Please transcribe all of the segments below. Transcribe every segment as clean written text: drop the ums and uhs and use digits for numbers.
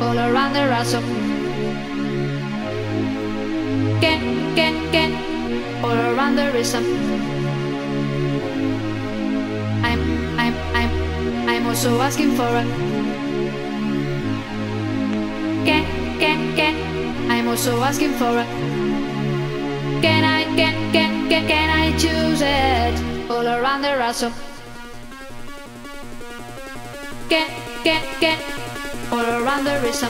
all around the rhythm. Can, all around the rhythm. I'm also asking for a can. I'm also asking for a can I choose it all around the rhythm. Can, all around the rhythm.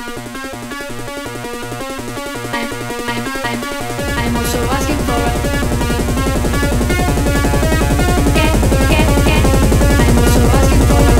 I'm also asking for a can. I'm also asking for a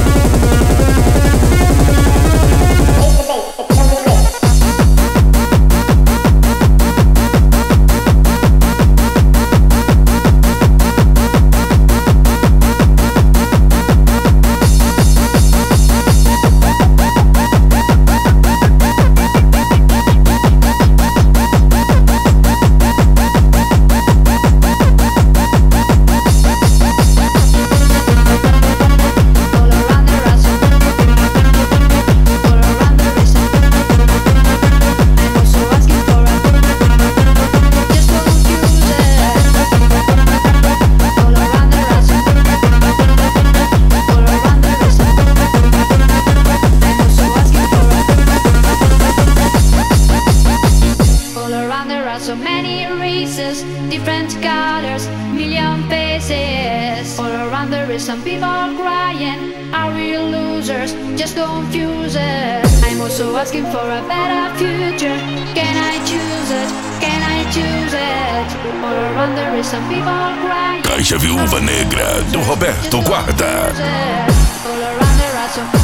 so many races, different colors, million faces. All around there is some people crying, are we losers, just confused. I'm also asking for a better future. Can I choose it? Can I choose it? All around there is some people crying. Caixa Viúva Negra, do Roberto Guarda. All around there are some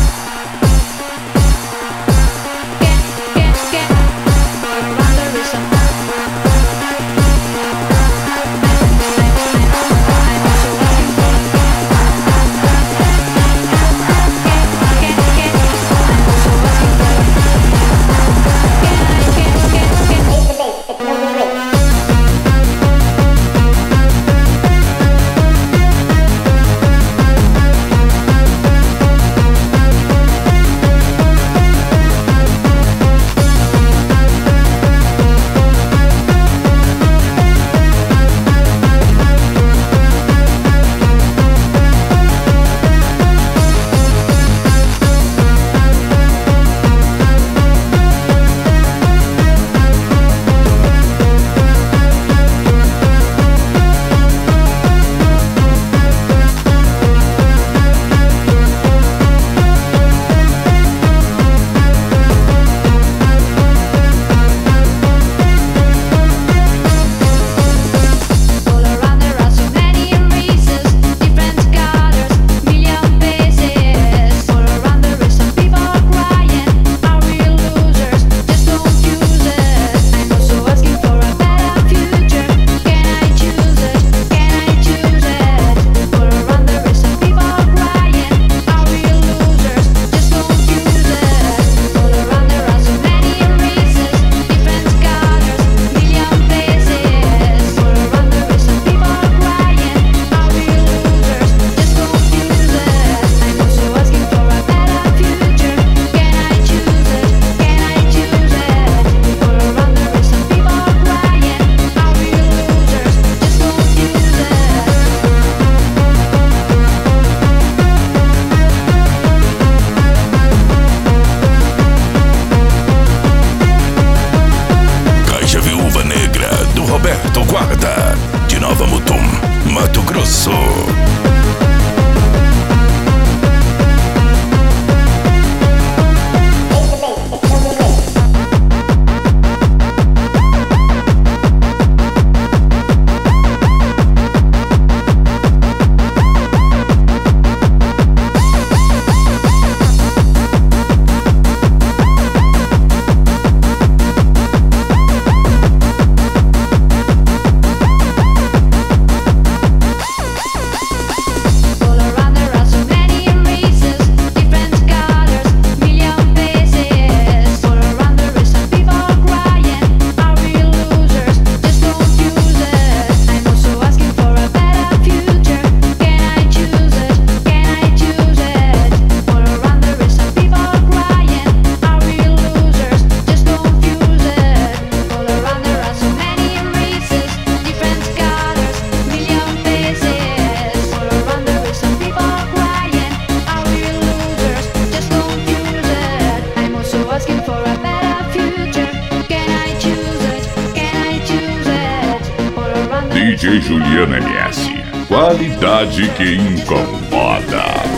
DJ Juliano MS. Qualidade que incomoda.